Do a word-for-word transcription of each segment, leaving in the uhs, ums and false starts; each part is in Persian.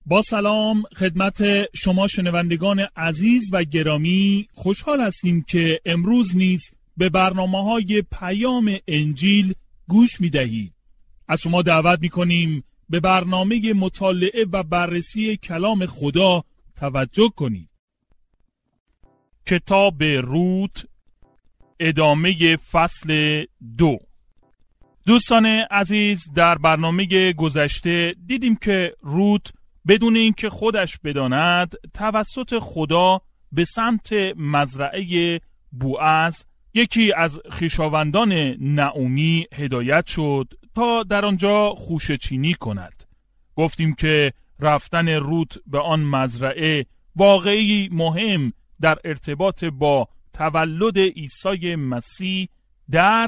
با سلام خدمت شما شنوندگان عزیز و گرامی، خوشحال هستیم که امروز نیز به برنامه‌های پیام انجیل گوش می‌دهید. از شما دعوت می‌کنیم به برنامه مطالعه و بررسی کلام خدا توجه کنید. کتاب روت، ادامه فصل دو. دوستان عزیز، در برنامه گذشته دیدیم که روت بدون اینکه خودش بداند توسط خدا به سمت مزرعه بوعز، یکی از خویشاوندان نعومی، هدایت شد تا در آنجا خوشه‌چینی کند. گفتیم که رفتن روت به آن مزرعه واقعی مهم در ارتباط با تولد عیسی مسیح در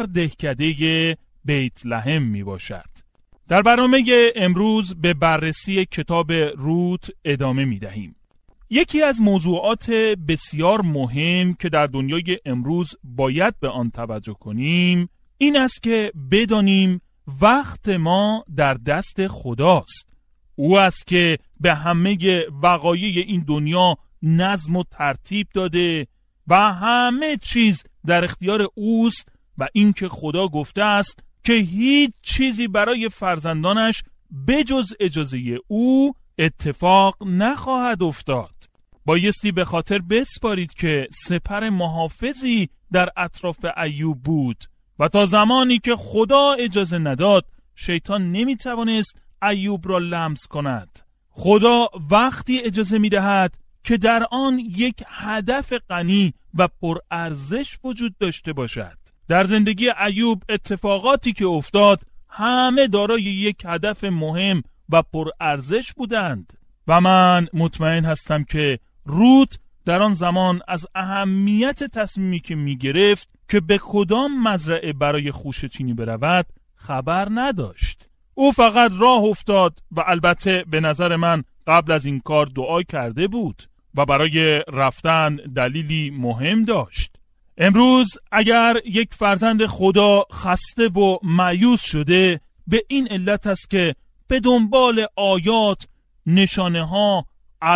دهکده بیت لحم می باشد. در برنامه امروز به بررسی کتاب روت ادامه می دهیم. یکی از موضوعات بسیار مهم که در دنیای امروز باید به آن توجه کنیم این است که بدانیم وقت ما در دست خداست. او است که به همه وقایع این دنیا نظم و ترتیب داده و همه چیز در اختیار اوست و این که خدا گفته است که هیچ چیزی برای فرزندانش بجز اجازه او اتفاق نخواهد افتاد. بایستی به خاطر بسپارید که سپر محافظی در اطراف ایوب بود و تا زمانی که خدا اجازه نداد شیطان نمیتوانست ایوب را لمس کند. خدا وقتی اجازه میدهد که در آن یک هدف غنی و پرارزش وجود داشته باشد. در زندگی ایوب اتفاقاتی که افتاد همه دارای یک هدف مهم و پرارزش بودند و من مطمئن هستم که روت در آن زمان از اهمیت تصمیمی که می گرفت که به کدام مزرعه برای خوشه‌چینی برود خبر نداشت. او فقط راه افتاد و البته به نظر من قبل از این کار دعا کرده بود و برای رفتن دلیلی مهم داشت. امروز اگر یک فرزند خدا خسته و مایوس شده به این علت است که به دنبال آیات، نشانه ها،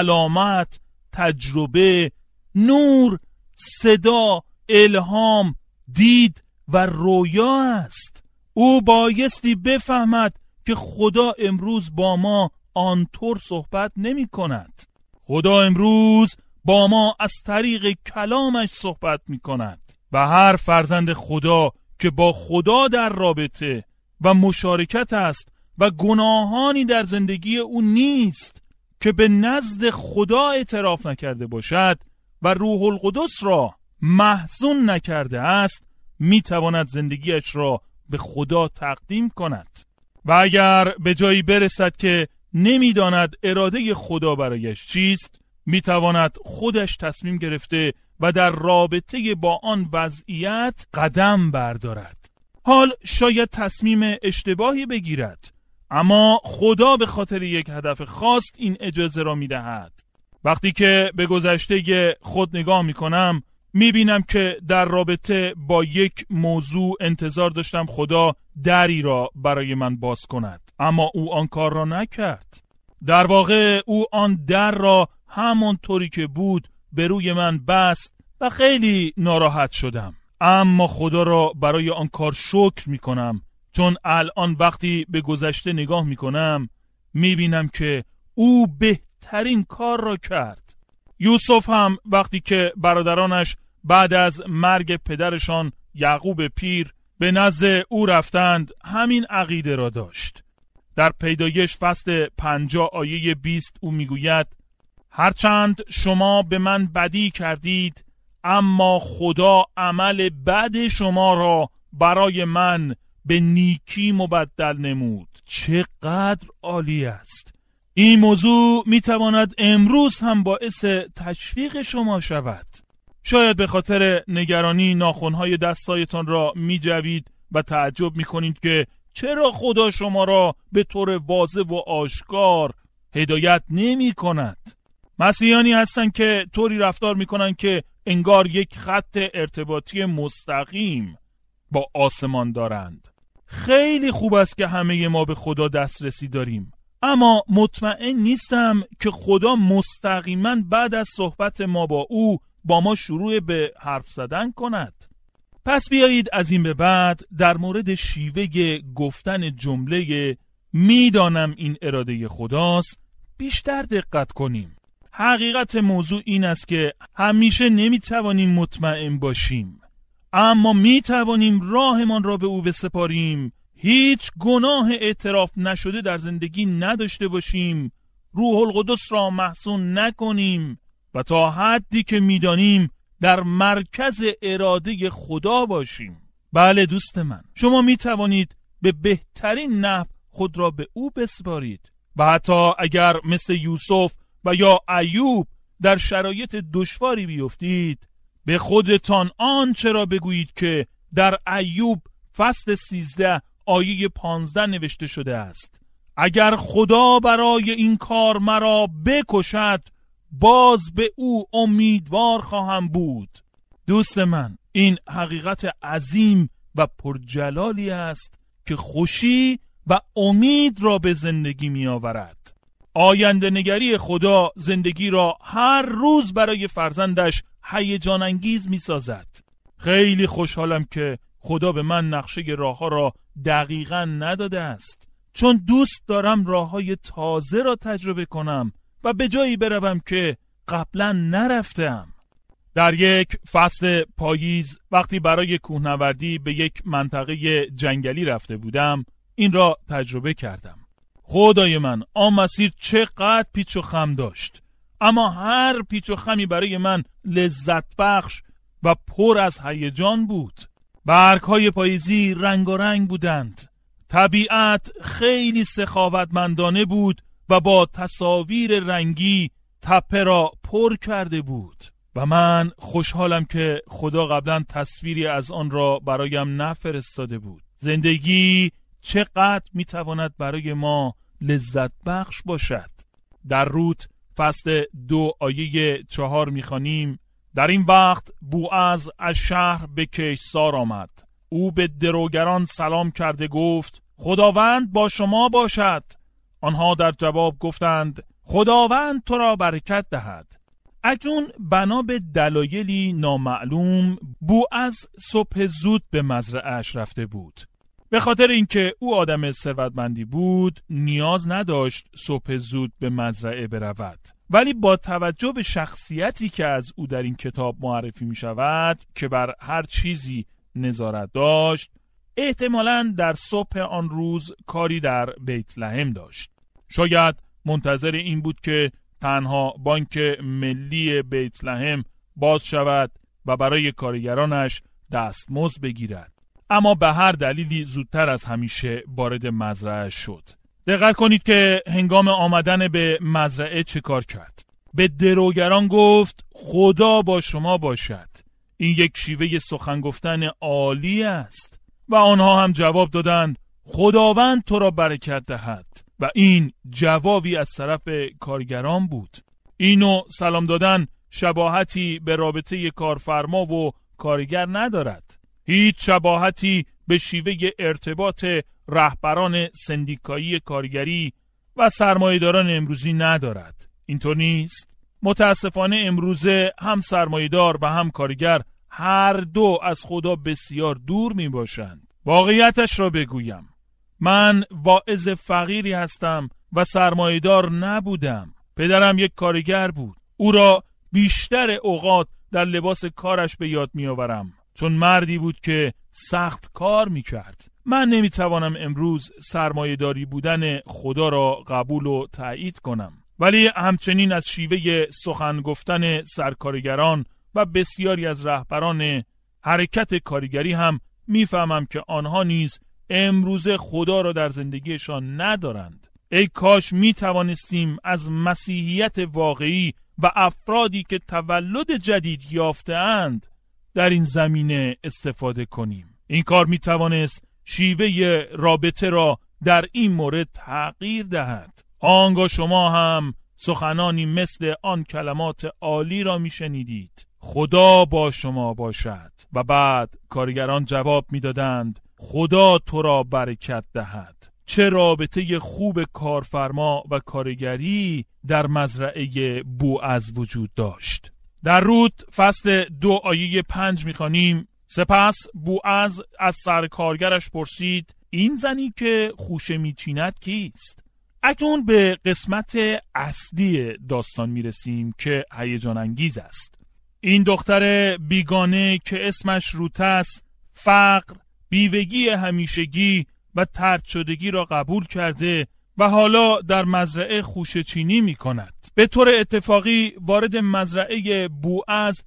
علامت، تجربه، نور، صدا، الهام، دید و رویا است. او بایستی بفهمد که خدا امروز با ما آنطور صحبت نمی کند. خدا امروز با ما از طریق کلامش صحبت می کند و هر فرزند خدا که با خدا در رابطه و مشارکت است و گناهانی در زندگی او نیست که به نزد خدا اعتراف نکرده باشد و روح القدس را محزون نکرده است می تواند زندگیش را به خدا تقدیم کند و اگر به جایی برسد که نمی داند اراده خدا برایش چیست می تواند خودش تصمیم گرفته و در رابطه با آن وضعیت قدم بردارد. حال شاید تصمیم اشتباهی بگیرد، اما خدا به خاطر یک هدف خاص این اجازه را می دهد. وقتی که به گذشته خود نگاه می کنم می بینم که در رابطه با یک موضوع انتظار داشتم خدا دری را برای من باز کند، اما او آن کار را نکرد. در واقع او آن در را همون طوری که بود به روی من بست و خیلی ناراحت شدم، اما خدا را برای آن کار شکر می کنم، چون الان وقتی به گذشته نگاه می کنم می بینم که او بهترین کار را کرد. یوسف هم وقتی که برادرانش بعد از مرگ پدرشان یعقوب پیر به نزد او رفتند همین عقیده را داشت. در پیدایش فصل پنجاه آیه بیست او میگوید هرچند شما به من بدی کردید اما خدا عمل بد شما را برای من به نیکی مبدل نمود. چقدر عالی است! این موضوع میتواند امروز هم باعث تشویق شما شود. شاید به خاطر نگرانی ناخنهای دستایتان را میجوید و تعجب میکنید که چرا خدا شما را به طور واضح و آشکار هدایت نمی کند. مسیحیانی هستند که طوری رفتار میکنند که انگار یک خط ارتباطی مستقیم با آسمان دارند. خیلی خوب است که همه ما به خدا دسترسی داریم، اما مطمئن نیستم که خدا مستقیما بعد از صحبت ما با او با ما شروع به حرف زدن کند. پس بیایید از این به بعد در مورد شیوه گفتن جمله میدانم این اراده خداست بیشتر دقت کنیم. حقیقت موضوع این است که همیشه نمیتوانیم مطمئن باشیم، اما میتوانیم راهمان را به او بسپاریم، هیچ گناه اعتراف نشده در زندگی نداشته باشیم، روح القدس را محزون نکنیم و تا حدی که میدانیم در مرکز اراده خدا باشیم. بله دوست من، شما میتوانید به بهترین نحو خود را به او بسپارید و حتی اگر مثل یوسف و یا ایوب در شرایط دشواری بیفتید، به خودتان آنچه را بگویید که در ایوب فصل سیزده آیه پانزده نوشته شده است: اگر خدا برای این کار مرا بکشد، باز به او امیدوار خواهم بود. دوست من، این حقیقت عظیم و پرجلالی است که خوشی و امید را به زندگی می آورد. آینده نگری خدا زندگی را هر روز برای فرزندش هیجان انگیز می سازد. خیلی خوشحالم که خدا به من نقشه راه ها را دقیقاً نداده است، چون دوست دارم راه های تازه را تجربه کنم و به جایی بروم که قبلا نرفتم. در یک فصل پاییز وقتی برای کوهنوردی به یک منطقه جنگلی رفته بودم، این را تجربه کردم. خدای من، آن مسیر چقدر پیچ و خم داشت، اما هر پیچ و خمی برای من لذت بخش و پر از هیجان بود. برگ‌های پاییزی رنگارنگ بودند، طبیعت خیلی سخاوتمندانه بود و با تصاویر رنگی تپه را پر کرده بود و من خوشحالم که خدا قبلا تصویری از آن را برایم نفرستاده بود. زندگی چقدر میتواند برای ما لذت بخش باشد. در روت فصل دو آیه چهار میخوانیم: در این وقت بوعز از شهر به کیسار آمد. او به دروگران سلام کرده گفت: خداوند با شما باشد. آنها در جواب گفتند: خداوند تو را برکت دهد. اکنون بنا به دلایلی نامعلوم بوعز صبح زود به مزرعه‌اش رفته بود. به خاطر اینکه او آدم ثروتمندی بود نیاز نداشت صبح زود به مزرعه برود، ولی با توجه به شخصیتی که از او در این کتاب معرفی می شود که بر هر چیزی نظارت داشت، احتمالاً در صبح آن روز کاری در بیت لحم داشت. شاید منتظر این بود که تنها بانک ملی بیت لحم باز شود و برای کارگرانش دستمزد بگیرد، اما به هر دلیلی زودتر از همیشه وارد مزرعه شد. دقت کنید که هنگام آمدن به مزرعه چه کار کرد. به دروگران گفت: خدا با شما باشد. این یک شیوه سخن گفتن عالی است و آنها هم جواب دادند: خداوند تو را برکت دهد. و این جوابی از طرف کارگران بود. اینو سلام دادن شباهتی به رابطه کارفرما و کارگر ندارد. هیچ شباهتی به شیوه ارتباط رهبران سندیکایی کارگری و سرمایه‌داران امروزی ندارد. اینطور نیست؟ متاسفانه امروزه هم سرمایه‌دار و هم کارگر هر دو از خدا بسیار دور می باشند. واقعیتش را بگویم، من واعظ فقیری هستم و سرمایه‌دار نبودم. پدرم یک کارگر بود. او را بیشتر اوقات در لباس کارش به یاد می آورم، چون مردی بود که سخت کار می کرد. من نمی توانم امروز سرمایه‌داری بودن خدا را قبول و تایید کنم، ولی همچنین از شیوه سخن گفتن سرکارگران و بسیاری از رهبران حرکت کارگری هم میفهمم که آنها نیز امروز خدا را در زندگیشان ندارند. ای کاش می توانستیم از مسیحیت واقعی و افرادی که تولد جدید یافته‌اند در این زمینه استفاده کنیم. این کار می توانست شیوه رابطه را در این مورد تغییر دهد. آنگاه شما هم سخنانی مثل آن کلمات عالی را می شنیدید: خدا با شما باشد. و بعد کارگران جواب می دادند: خدا تو را برکت دهد. چه رابطه خوب کارفرما و کارگری در مزرعه بوعز وجود داشت. در رود فصل دو آیه پنج می‌خوانیم: سپس بوعز از سرکارگرش پرسید این زنی که خوشه میچیند کیست؟ اکنون به قسمت اصلی داستان میرسیم که هیجان انگیز است. این دختر بیگانه که اسمش روت است، فقر، بیوگی همیشگی و طرد شدگی را قبول کرده و حالا در مزرعه خوشه چینی می کند. به طور اتفاقی وارد مزرعه بوعز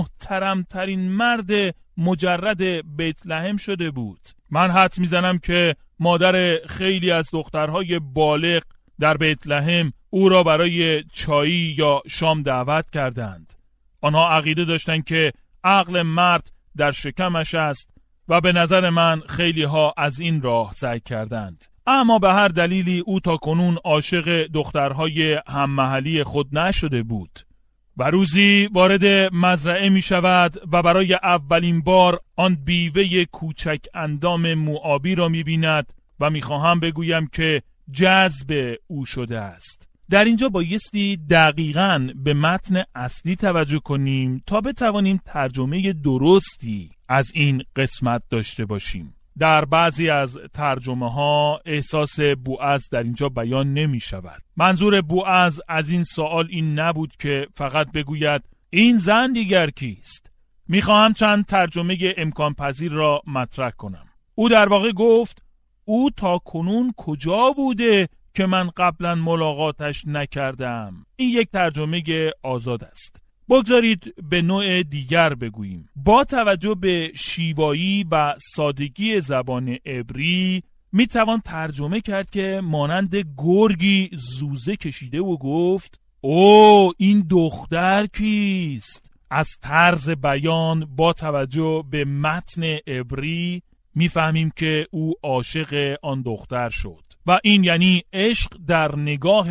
محترمترین مرد مجرد بیت لحم شده بود. من حدس میزنم که مادر خیلی از دخترهای بالغ در بیت لحم او را برای چایی یا شام دعوت کردند. آنها عقیده داشتند که عقل مرد در شکمش است و به نظر من خیلی ها از این راه سعی کردند. اما به هر دلیلی او تا کنون عاشق دخترهای هممحلی خود نشده بود. و روزی وارد مزرعه می شود و برای اولین بار آن بیوه کوچک اندام موآبی را می بیند و می خواهم بگویم که جذب او شده است. در اینجا بایستی دقیقاً به متن اصلی توجه کنیم تا بتوانیم ترجمه درستی از این قسمت داشته باشیم. در بعضی از ترجمه ها احساس بوعز در اینجا بیان نمی شود. منظور بوعز از این سوال این نبود که فقط بگوید این زن دیگر کیست. می خواهم چند ترجمه امکان پذیر را مطرح کنم. او در واقع گفت او تا کنون کجا بوده که من قبلا ملاقاتش نکردم. این یک ترجمه آزاد است. بگذارید به نوع دیگر بگوییم. با توجه به شیوایی و سادگی زبان عبری می توان ترجمه کرد که مانند گرگی زوزه کشیده و گفت او این دختر کیست؟ از طرز بیان با توجه به متن عبری می فهمیم که او عاشق آن دختر شد و این یعنی عشق در نگاه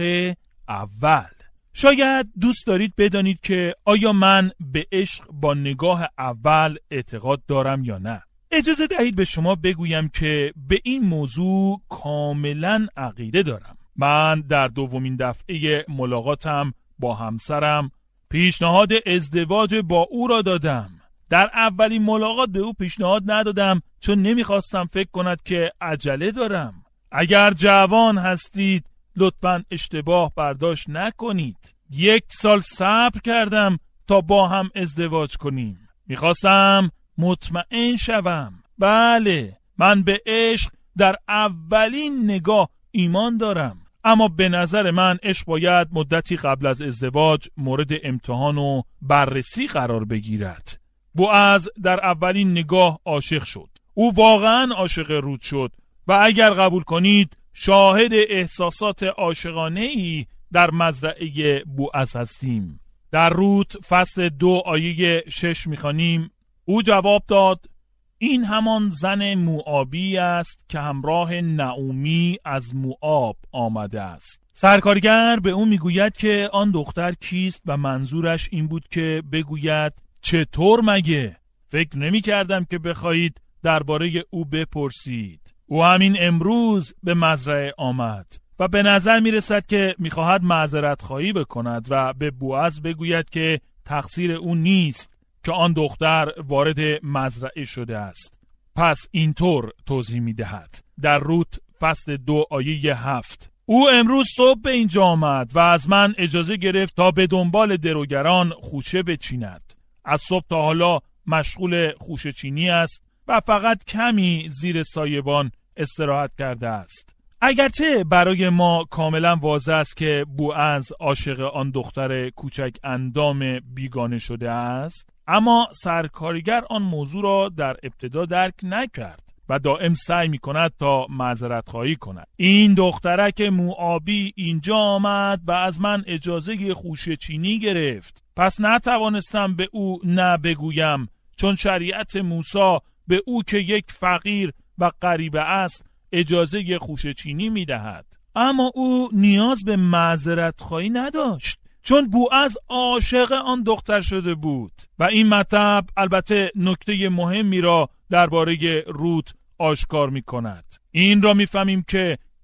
اول. شاید دوست دارید بدانید که آیا من به عشق با نگاه اول اعتقاد دارم یا نه. اجازه دهید به شما بگویم که به این موضوع کاملا عقیده دارم. من در دومین دفعه ملاقاتم با همسرم پیشنهاد ازدواج با او را دادم. در اولین ملاقات به او پیشنهاد ندادم چون نمیخواستم فکر کند که عجله دارم. اگر جوان هستید لطفاً اشتباه برداشت نکنید. یک سال صبر کردم تا با هم ازدواج کنیم. میخواستم مطمئن شوم. بله، من به عشق در اولین نگاه ایمان دارم، اما به نظر من عشق باید مدتی قبل از ازدواج مورد امتحان و بررسی قرار بگیرد. بوعز در اولین نگاه عاشق شد. او واقعاً عاشق رود شد و اگر قبول کنید شاهد احساسات عاشقانه‌ای در مزرعه بوعز هستیم. در رود فصل دو آیه شش می‌خوانیم: او جواب داد این همان زن موآبی است که همراه نعومی از موآب آمده است. سرکارگر به او میگوید که آن دختر کیست و منظورش این بود که بگوید چطور مگه؟ فکر نمی کردم که بخواهید درباره او بپرسید. او همین امروز به مزرعه آمد و به نظر می رسد که می خواهد معذرت خواهی بکند و به بوعز بگوید که تقصیر او نیست که آن دختر وارد مزرعه شده است. پس اینطور توضیح می دهد. در رود فصل دو آیه هفت: او امروز صبح به اینجا آمد و از من اجازه گرفت تا به دنبال دروگران خوشه بچیند. از صبح تا حالا مشغول خوشه چینی است و فقط کمی زیر سایبان استراحت کرده است. اگرچه برای ما کاملا واضح است که بوعز عاشق آن دختر کوچک اندام بیگانه شده است، اما سرکارگر آن موضوع را در ابتدا درک نکرد و دائم سعی می کند تا معذرت خواهی کند. این دخترک موآبی اینجا آمد و از من اجازه خوشه چینی گرفت، پس نتوانستم به او نه بگویم، چون شریعت موسی به او که یک فقیر و غریبه است اجازه خوشه چینی می دهد. اما او نیاز به معذرت خواهی نداشت، چون بوعز عاشق آن دختر شده بود. و این مطلب البته نکته مهمی را درباره رود آشکار می کند. این را می فهمیم که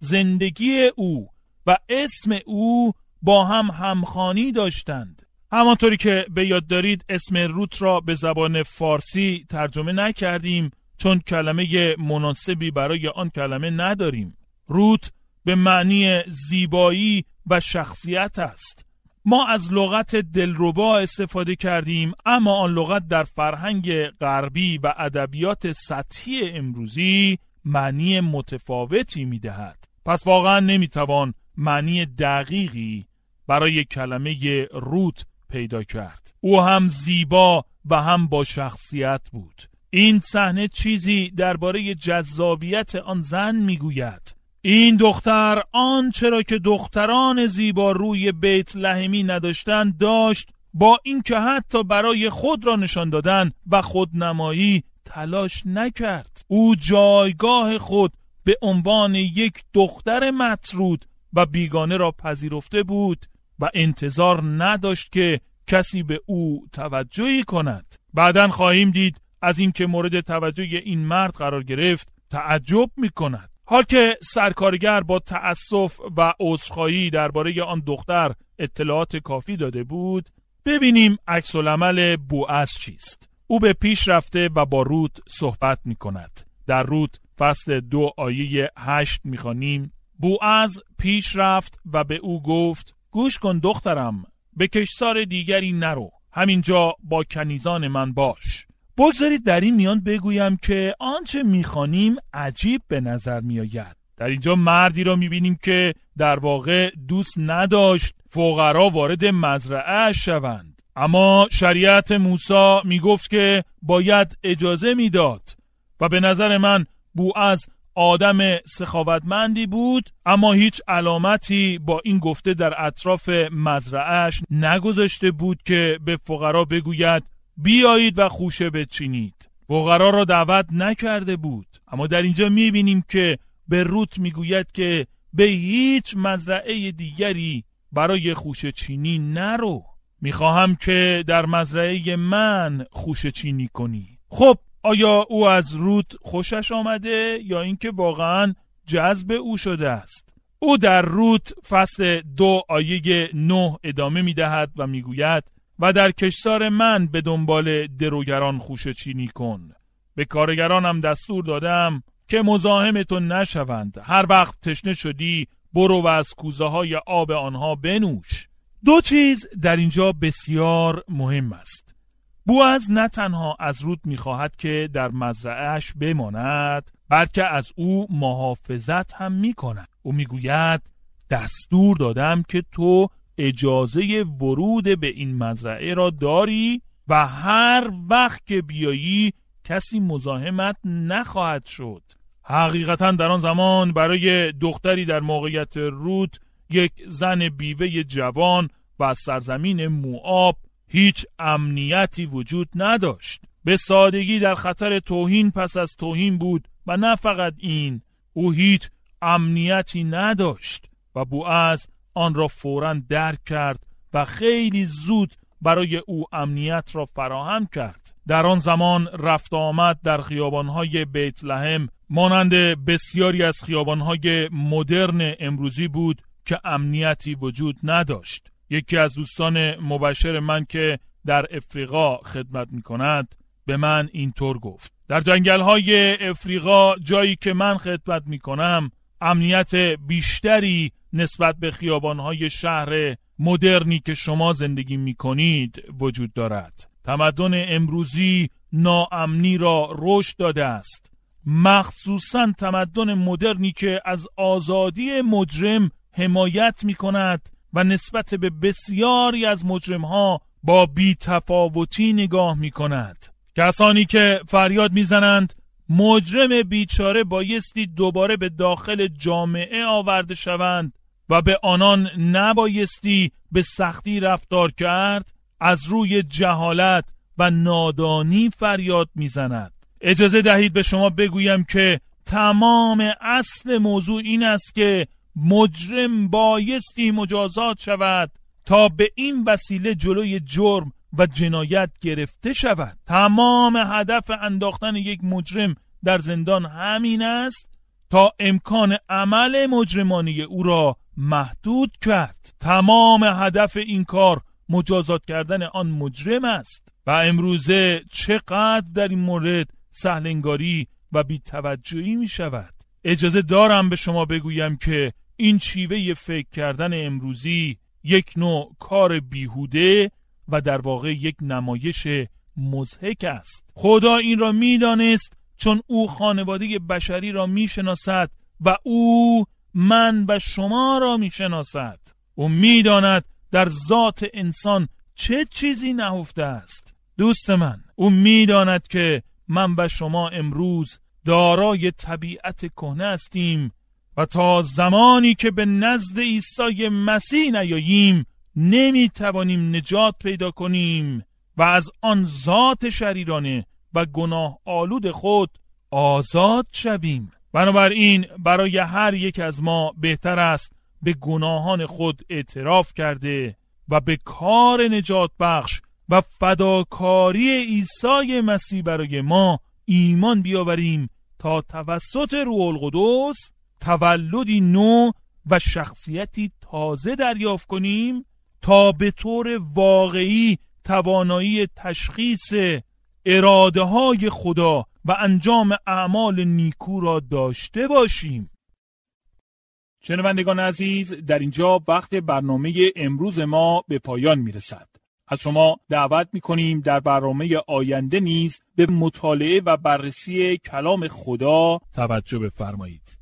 زندگی او و اسم او با هم همخوانی داشتند. همانطوری که به یاد دارید اسم روت را به زبان فارسی ترجمه نکردیم چون کلمه مناسبی برای آن کلمه نداریم. روت به معنی زیبایی و شخصیت است. ما از لغت دلربا استفاده کردیم، اما آن لغت در فرهنگ غربی و ادبیات سطحی امروزی معنی متفاوتی می‌دهد. پس واقعا نمی‌توان معنی دقیقی برای کلمه روت پیدا کرد. او هم زیبا و هم با شخصیت بود. این صحنه چیزی درباره جذابیت آن زن میگوید. این دختر آنچه را که دختران زیبا روی بیت لحمی نداشتند داشت، با اینکه حتی برای خود را نشان دادن و خودنمایی تلاش نکرد. او جایگاه خود به عنوان یک دختر مطرود و بیگانه را پذیرفته بود و انتظار نداشت که کسی به او توجهی کند. بعداً خواهیم دید از اینکه مورد توجه این مرد قرار گرفت تعجب می‌کند. حال که سرکارگر با تأسف و عذرخواهی درباره آن دختر اطلاعات کافی داده بود، ببینیم عکس العمل بوعز چیست. او به پیش رفته و با روت صحبت می‌کند. در روت فصل دو آیه هشت می‌خوانیم: بوعز پیش رفت و به او گفت گوش کن دخترم، به کشتزار دیگری نرو، همینجا با کنیزان من باش. بگذارید در این میان بگویم که آنچه میخوانیم عجیب به نظر میآید. در اینجا مردی را میبینیم که در واقع دوست نداشت فقرا وارد مزرعه شوند، اما شریعت موسی میگفت که باید اجازه میداد و به نظر من بوعز آدم سخاوتمندی بود، اما هیچ علامتی با این گفته در اطراف مزرعهش نگذاشته بود که به فقرا بگوید بیایید و خوشه بچینید. فقرا را دعوت نکرده بود. اما در اینجا میبینیم که به روت میگوید که به هیچ مزرعه دیگری برای خوشه چینی نرو. میخواهم که در مزرعه من خوشه چینی کنی. خب آیا او از روت خوشش آمده یا اینکه واقعا جذب او شده است؟ او در روت فصل دو آیه نه ادامه میدهد و میگوید و در کشتزار من به دنبال دروگران خوشه چینی کن. به کارگرانم دستور دادم که مزاحم تو نشوند. هر وقت تشنه شدی برو و از کوزه های آب آنها بنوش. دو چیز در اینجا بسیار مهم است. بوعز نه تنها از روت میخواهد که در مزرعهش بماند، بلکه از او محافظت هم میکند. او میگوید دستور دادم که تو اجازه ورود به این مزرعه را داری و هر وقت که بیایی کسی مزاحمت نخواهد شد. حقیقتا در آن زمان برای دختری در موقعیت روت، یک زن بیوه جوان و از سرزمین موآب، هیچ امنیتی وجود نداشت. به سادگی در خطر توهین پس از توهین بود و نه فقط این، او هیچ امنیتی نداشت و بوعز آن را فوراً درک کرد و خیلی زود برای او امنیت را فراهم کرد. در آن زمان رفت آمد در خیابان‌های بیت لحم مانند بسیاری از خیابان‌های مدرن امروزی بود که امنیتی وجود نداشت. یکی از دوستان مبشر من که در افریقا خدمت می‌کند به من اینطور گفت: در جنگل‌های افریقا، جایی که من خدمت می‌کنم، امنیت بیشتری نسبت به خیابان‌های شهر مدرنی که شما زندگی می‌کنید وجود دارد. تمدن امروزی ناامنی را رشد داده است، مخصوصاً تمدن مدرنی که از آزادی مجرم حمایت می‌کند و نسبت به بسیاری از مجرم‌ها با بی‌تفاوتی نگاه می‌کند. کسانی که فریاد می‌زنند مجرم بیچاره بایستی دوباره به داخل جامعه آورده شوند و به آنان نبایستی به سختی رفتار کرد، از روی جهالت و نادانی فریاد می‌زند. اجازه دهید به شما بگویم که تمام اصل موضوع این است که مجرم بایستی مجازات شود تا به این وسیله جلوی جرم و جنایت گرفته شود. تمام هدف انداختن یک مجرم در زندان همین است تا امکان عمل مجرمانه او را محدود کرد. تمام هدف این کار مجازات کردن آن مجرم است و امروزه چقدر در این مورد سهلنگاری و بی‌توجهی می شود. اجازه دارم به شما بگویم که این شیوه فکر کردن امروزی یک نوع کار بیهوده و در واقع یک نمایش مضحک است. خدا این را می دانست چون او خانواده بشری را می شناسد و او من و شما را می شناسد. او می داند در ذات انسان چه چیزی نهفته است. دوست من، او می داند که من و شما امروز دارای طبیعت کهنه هستیم و تا زمانی که به نزد عیسی مسیح نیاییم نمی توانیم نجات پیدا کنیم و از آن ذات شریرانه و گناه آلود خود آزاد شویم. بنابراین برای هر یک از ما بهتر است به گناهان خود اعتراف کرده و به کار نجات بخش و فداکاری عیسی مسیح برای ما ایمان بیاوریم تا توسط روح القدس تولدی نو و شخصیتی تازه دریافت کنیم تا به طور واقعی توانایی تشخیص اراده های خدا و انجام اعمال نیکو را داشته باشیم. شنوندگان عزیز، در اینجا وقت برنامه امروز ما به پایان میرسد. از شما دعوت میکنیم در برنامه آینده نیز به مطالعه و بررسی کلام خدا توجه بفرمایید.